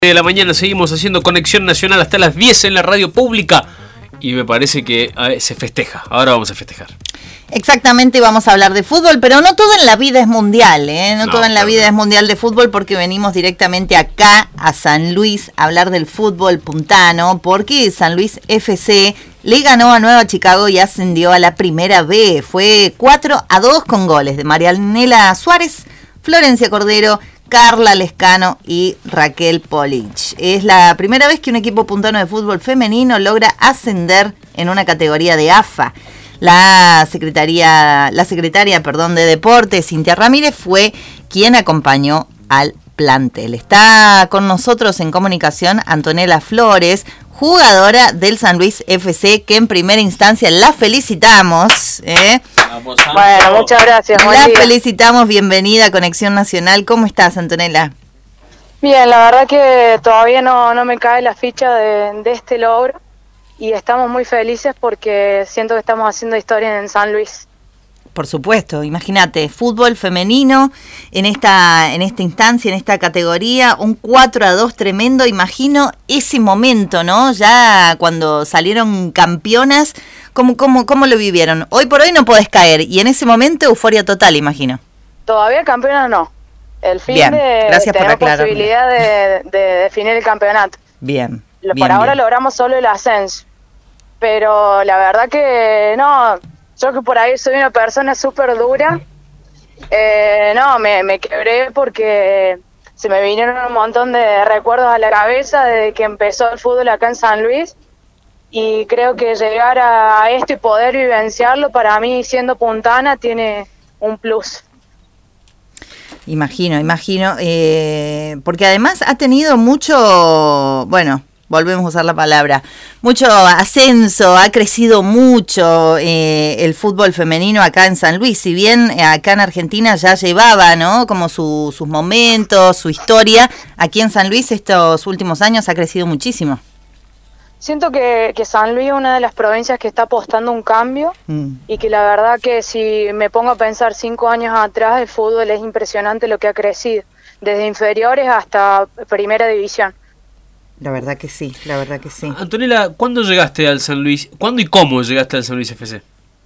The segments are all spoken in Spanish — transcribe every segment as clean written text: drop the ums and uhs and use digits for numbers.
De la mañana seguimos haciendo Conexión Nacional hasta las 10 en la radio pública y me parece que se festeja. Ahora vamos a festejar. Exactamente, vamos a hablar de fútbol, pero no todo en la vida es mundial, No todo en la vida es mundial de fútbol, porque venimos directamente acá a San Luis a hablar del fútbol puntano, porque San Luis FC le ganó a Nueva Chicago y ascendió a la Primera B. Fue 4-2 con goles de Marianela Suárez, Florencia Cordero, Carla Lescano y Raquel Polich. Es la primera vez que un equipo puntano de fútbol femenino logra ascender en una categoría de AFA. La secretaria de Deportes, Cintia Ramírez, fue quien acompañó al plantel. Está con nosotros en comunicación Antonella Flores, jugadora del San Luis FC, que en primera instancia la felicitamos. Bueno, muchas gracias. La felicitamos, bienvenida a Conexión Nacional. ¿Cómo estás, Antonella? Bien, la verdad que todavía no me cae la ficha de este logro y estamos muy felices porque siento que estamos haciendo historia en San Luis. Por supuesto, imagínate, fútbol femenino en esta instancia, en esta categoría, un 4-2 tremendo. Imagino ese momento, ¿no? Ya cuando salieron campeonas, ¿cómo lo vivieron? Hoy por hoy no podés caer, y en ese momento euforia total, imagino. Todavía campeona no. El fin bien, de gracias tener por aclararme. Posibilidad de definir el campeonato. Bien. Por ahora logramos solo el ascenso, pero la verdad que no. Yo que por ahí soy una persona súper dura, me quebré porque se me vinieron un montón de recuerdos a la cabeza desde que empezó el fútbol acá en San Luis, y creo que llegar a esto y poder vivenciarlo para mí siendo puntana tiene un plus. Imagino, porque además ha tenido mucho, volvemos a usar la palabra, mucho ascenso, ha crecido mucho el fútbol femenino acá en San Luis. Si bien acá en Argentina ya llevaba, ¿no?, como sus momentos, su historia, aquí en San Luis estos últimos años ha crecido muchísimo. Siento que San Luis es una de las provincias que está apostando un cambio y que la verdad que si me pongo a pensar 5 años atrás, el fútbol es impresionante lo que ha crecido, desde inferiores hasta primera división. La verdad que sí. Antonella, ¿cuándo llegaste al San Luis? ¿Cuándo y cómo llegaste al San Luis FC?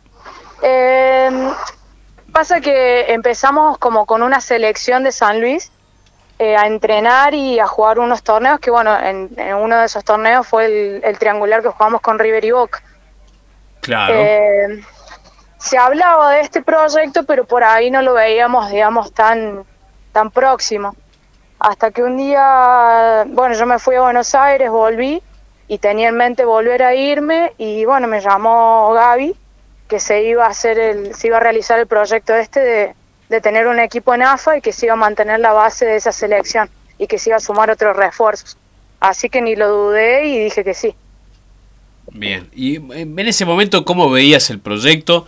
Pasa que empezamos como con una selección de San Luis a entrenar y a jugar unos torneos que, en uno de esos torneos fue el triangular que jugamos con River y Boca. Claro. Se hablaba de este proyecto, pero por ahí no lo veíamos, digamos, tan próximo. Hasta que un día, yo me fui a Buenos Aires, volví y tenía en mente volver a irme, y me llamó Gaby, que se iba a realizar el proyecto de tener un equipo en AFA y que se iba a mantener la base de esa selección y que se iba a sumar otros refuerzos. Así que ni lo dudé y dije que sí. Bien, y en ese momento, ¿cómo veías el proyecto?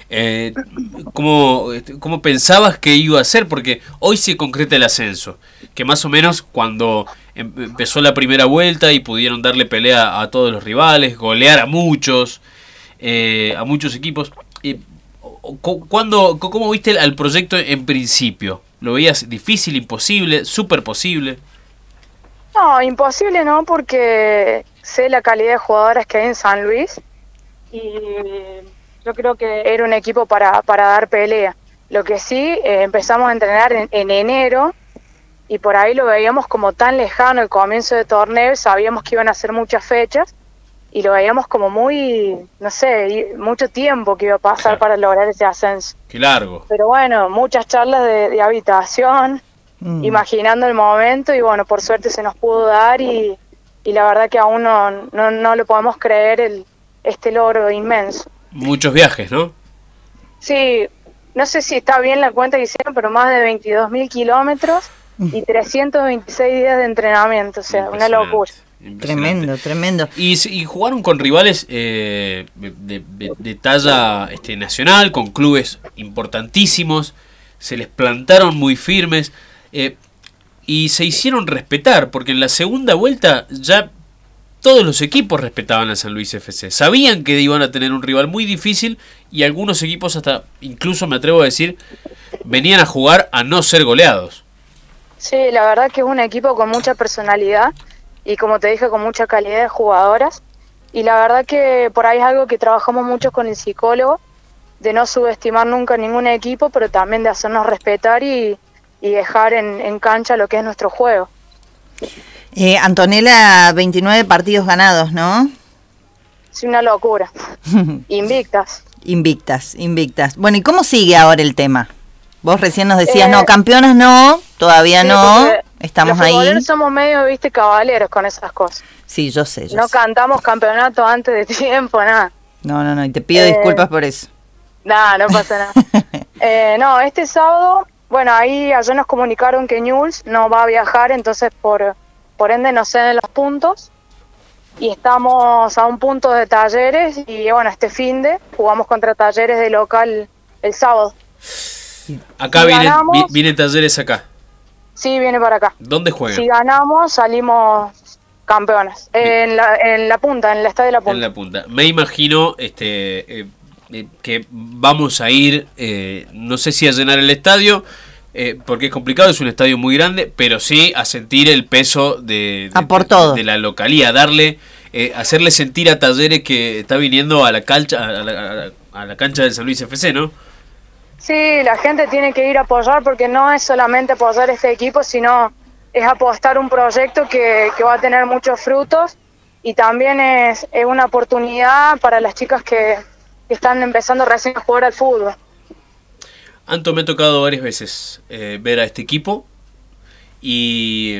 ¿Cómo pensabas que iba a ser? Porque hoy se concreta el ascenso, que más o menos cuando empezó la primera vuelta y pudieron darle pelea a todos los rivales, golear a muchos equipos. ¿Cómo viste al proyecto en principio? ¿Lo veías difícil, imposible, súper posible? No, imposible no, porque sé la calidad de jugadoras que hay en San Luis y yo creo que era un equipo para dar pelea. Lo que sí, empezamos a entrenar en enero y por ahí lo veíamos como tan lejano el comienzo de torneo, sabíamos que iban a ser muchas fechas y lo veíamos como muy, mucho tiempo que iba a pasar, claro, para lograr ese ascenso. Qué largo. Pero muchas charlas de habitación, imaginando el momento y por suerte se nos pudo dar y la verdad que aún no lo podemos creer este logro inmenso. Muchos viajes, ¿no? Sí, no sé si está bien la cuenta que hicieron, pero más de 22.000 kilómetros y 326 días de entrenamiento, o sea, una locura. Tremendo. Y jugaron con rivales de talla nacional, con clubes importantísimos, se les plantaron muy firmes y se hicieron respetar, porque en la segunda vuelta ya todos los equipos respetaban a San Luis FC. Sabían que iban a tener un rival muy difícil y algunos equipos hasta, incluso me atrevo a decir, venían a jugar a no ser goleados. Sí, la verdad que es un equipo con mucha personalidad y como te dije, con mucha calidad de jugadoras. Y la verdad que por ahí es algo que trabajamos mucho con el psicólogo, de no subestimar nunca ningún equipo, pero también de hacernos respetar y dejar en cancha lo que es nuestro juego. Antonella, 29 partidos ganados, ¿no? Es una locura. Invictas. Invictas. Bueno, ¿y cómo sigue ahora el tema? Vos recién nos decías, no, campeonas no, todavía sí, no, estamos los ahí. futboleros somos medio, viste, cabaleros con esas cosas. Sí, yo sé. No cantamos campeonato antes de tiempo, nada. No, y te pido disculpas por eso. No pasa nada. No, este sábado, bueno, ahí ayer nos comunicaron que Newell's no va a viajar, entonces por ende nos ceden los puntos. Y estamos a un punto de Talleres y bueno, este finde jugamos contra Talleres de local el sábado. Acá viene Talleres acá. Sí, viene para acá. ¿Dónde juegan? Si ganamos, salimos campeonas. En la punta, en el estadio de la punta. En la punta. Me imagino que vamos a ir, no sé si a llenar el estadio, porque es complicado, es un estadio muy grande, pero sí a sentir el peso de la localía, hacerle sentir a Talleres que está viniendo a la cancha, a la cancha del San Luis FC, ¿no? Sí, la gente tiene que ir a apoyar porque no es solamente apoyar este equipo, sino es apostar un proyecto que va a tener muchos frutos y también es una oportunidad para las chicas que están empezando recién a jugar al fútbol. Anto, me ha tocado varias veces ver a este equipo y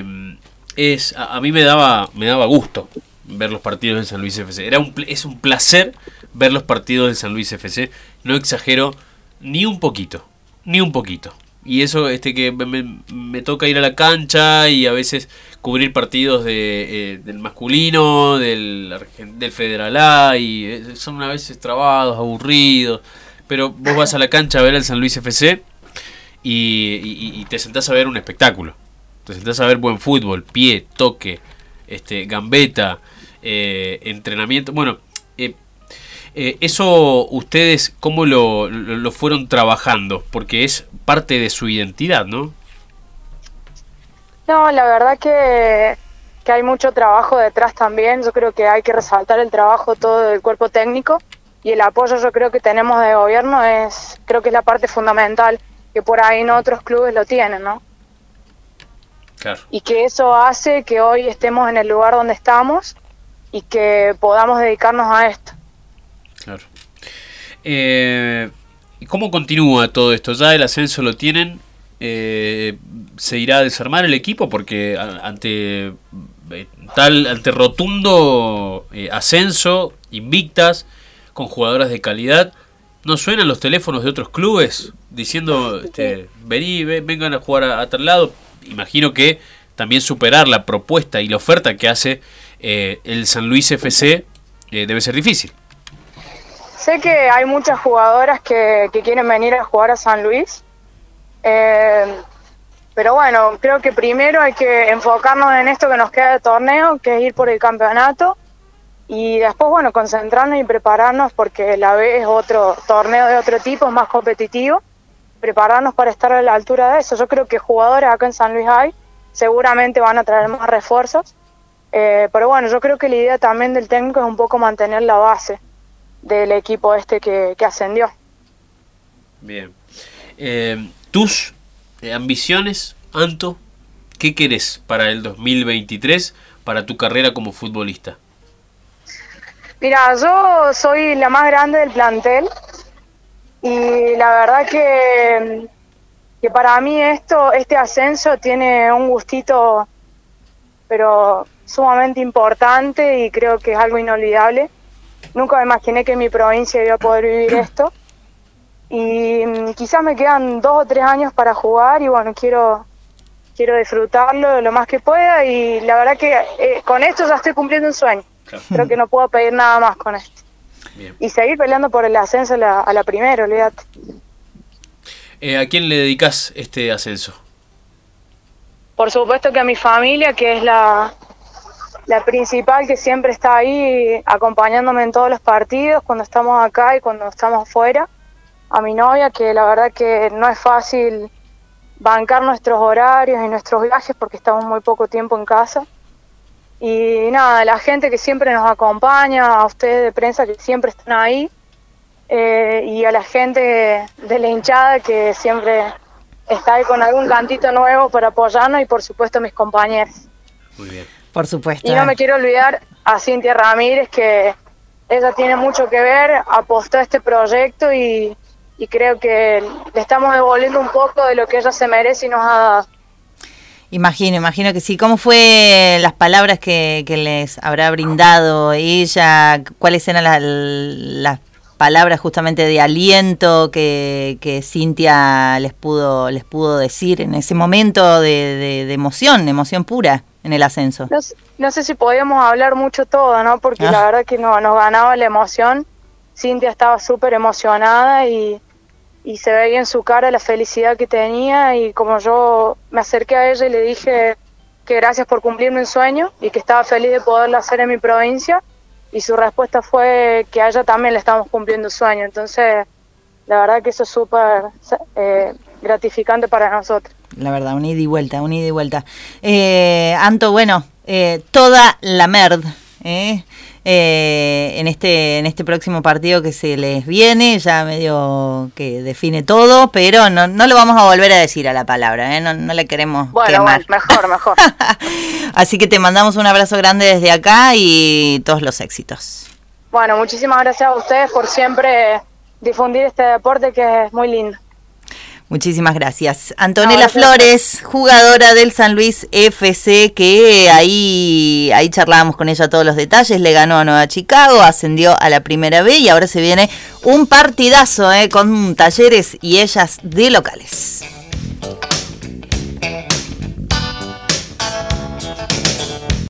a mí me daba gusto ver los partidos del San Luis FC. Es un placer ver los partidos del San Luis FC. No exagero ni un poquito. Y eso que me toca ir a la cancha y a veces cubrir partidos del masculino, del Federal A, y son a veces trabados, aburridos. Pero vos vas a la cancha a ver al San Luis FC y te sentás a ver un espectáculo. Te sentás a ver buen fútbol, pie, toque, gambeta, entrenamiento. Bueno, eso ustedes cómo lo fueron trabajando, porque es parte de su identidad, ¿no? No, la verdad que hay mucho trabajo detrás también. Yo creo que hay que resaltar el trabajo todo del cuerpo técnico y el apoyo yo creo que tenemos de gobierno creo que es la parte fundamental, que por ahí en otros clubes lo tienen, ¿no? Claro. Y que eso hace que hoy estemos en el lugar donde estamos y que podamos dedicarnos a esto. Claro. ¿Y cómo continúa todo esto? ¿Ya el ascenso lo tienen? ¿Se irá a desarmar el equipo? Porque ante rotundo ascenso, invictas, con jugadoras de calidad, ¿no suenan los teléfonos de otros clubes diciendo, vengan a jugar a tal lado? Imagino que también superar la propuesta y la oferta que hace el San Luis FC debe ser difícil. Sé que hay muchas jugadoras que quieren venir a jugar a San Luis, pero bueno, creo que primero hay que enfocarnos en esto que nos queda de torneo, que es ir por el campeonato, y después, bueno, concentrarnos y prepararnos porque la B es otro torneo de otro tipo, es más competitivo, prepararnos para estar a la altura de eso. Yo creo que jugadores acá en San Luis hay, seguramente van a traer más refuerzos, pero bueno, yo creo que la idea también del técnico es un poco mantener la base del equipo que ascendió. Bien. ¿Tus ambiciones, Anto? ¿Qué querés para el 2023, para tu carrera como futbolista? Mira, yo soy la más grande del plantel y la verdad que para mí este ascenso tiene un gustito, pero sumamente importante y creo que es algo inolvidable. Nunca me imaginé que en mi provincia iba a poder vivir esto y quizás me quedan 2 o 3 años para jugar y bueno, quiero disfrutarlo lo más que pueda y la verdad que con esto ya estoy cumpliendo un sueño. Claro. Creo que no puedo pedir nada más con esto. Bien. Y seguir peleando por el ascenso a la primera, olvídate. ¿A quién le dedicas este ascenso? Por supuesto que a mi familia, que es la principal, que siempre está ahí acompañándome en todos los partidos, cuando estamos acá y cuando estamos fuera. A mi novia, que la verdad que no es fácil bancar nuestros horarios y nuestros viajes porque estamos muy poco tiempo en casa. Y nada, la gente que siempre nos acompaña, a ustedes de prensa que siempre están ahí, y a la gente de la hinchada que siempre está ahí con algún cantito nuevo para apoyarnos, y por supuesto mis compañeros. Muy bien. Por supuesto. Y no me quiero olvidar a Cintia Ramírez, que ella tiene mucho que ver, apostó a este proyecto y creo que le estamos devolviendo un poco de lo que ella se merece y nos ha dado. Imagino que sí. ¿Cómo fue las palabras que les habrá brindado ella? ¿Cuáles eran las palabras justamente de aliento que Cintia les pudo decir en ese momento de emoción pura en el ascenso? No sé si podíamos hablar mucho todo, ¿no? Porque la verdad que nos ganaba la emoción. Cintia estaba súper emocionada y se veía en su cara la felicidad que tenía, y como yo me acerqué a ella y le dije que gracias por cumplirme un sueño y que estaba feliz de poderlo hacer en mi provincia, y su respuesta fue que a ella también le estamos cumpliendo un sueño. Entonces, la verdad que eso es súper gratificante para nosotros. La verdad, un ida y vuelta. Anto, bueno, toda la merd, en este próximo partido que se les viene, ya medio que define todo, pero no lo vamos a volver a decir a la palabra, no le queremos quemar. Bueno, mejor. Así que te mandamos un abrazo grande desde acá y todos los éxitos. Bueno, muchísimas gracias a ustedes por siempre difundir este deporte que es muy lindo. Muchísimas gracias. Antonella Flores, jugadora del San Luis FC, que ahí charlábamos con ella todos los detalles, le ganó a Nueva Chicago, ascendió a la Primera B y ahora se viene un partidazo con Talleres y ellas de locales.